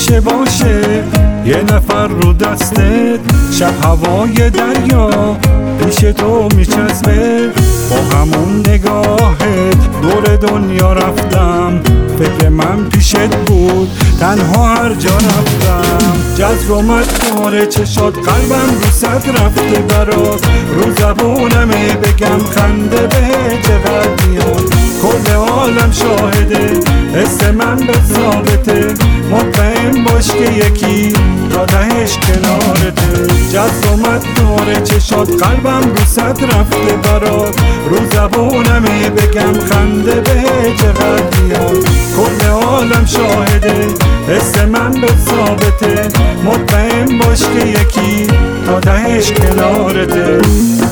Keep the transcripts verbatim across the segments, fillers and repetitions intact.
همیشه باشه یه نفر رو دستت، شب هوای دریا پیش تو میچسبه. با همون نگاهت دور دنیا رفتم، فکر من پیشت بود تنها هر جا رفتم. جذر اومد داره چشات، قلبم رو صد رفته برات، رو زبونمه بگم خنده به چقدر میاد. کل عالم شاهده حس من به ثابته، مطمئن باش که یکی تا دهش کنارته. جذر اومد داره چشات، قلبم رو صد رفته برات، رو زبونمه بگم خنده به چقدر میاد. کل عالم شاهده حس من به ثابته، مطمئن باش که یکی تا دهش کنارته.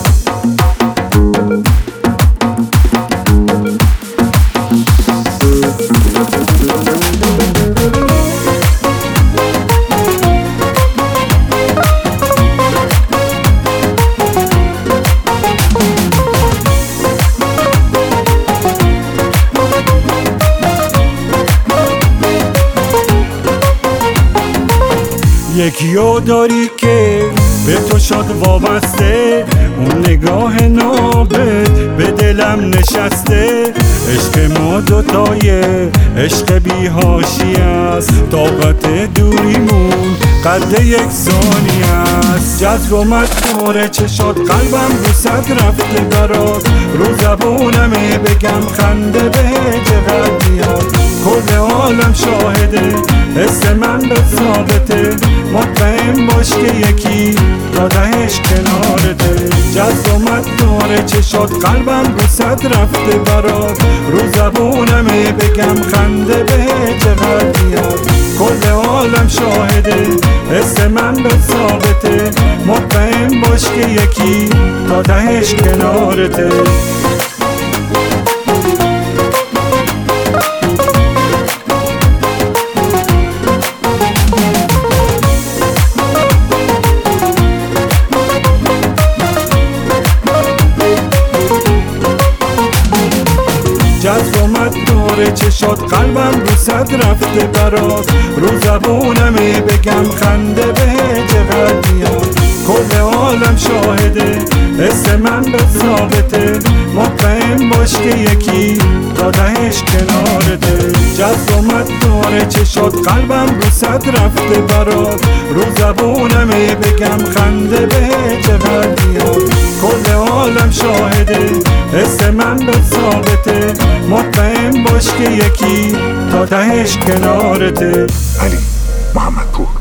یکیو داری که به تو شد وابسته، اون نگاه نابت به دلم نشسته. عشق ما دوتایه، عشق بی‌حاشیه است، طاقت دوریمون قد یک ثانیه است. جذر اومد داره چشات، قلبم رو صد رفته برات، رو زبونمه بگم خنده به چقدر میاد. کل عالم شاهده حس من به ثابته، مطمئن باش که یکی تا دهش کنارته. جذر اومد داره چشات، قلبم رو صد رفته برات، رو زبونمه بگم خنده به چقدر میاد. کل عالم شاهده حس من به ثابته، مطمئن باش که یکی تا دهش کنارته. جذر اومد داره چشات، قلبم رو صد رفته برات، رو زبونمه بگم خنده به چقدر میاد. کل عالم شاهده حس من به ثابته، مطمئن باش که یکی تا دهش کنارته. جذر اومد داره چشات، قلبم رو صد رفته برات، رو زبونمه بگم خنده به چقدر میاد. کل عالم شاهده حس من به ثابته، مطمئن باش که یکی تا دهش کنارته. علی محمدپور.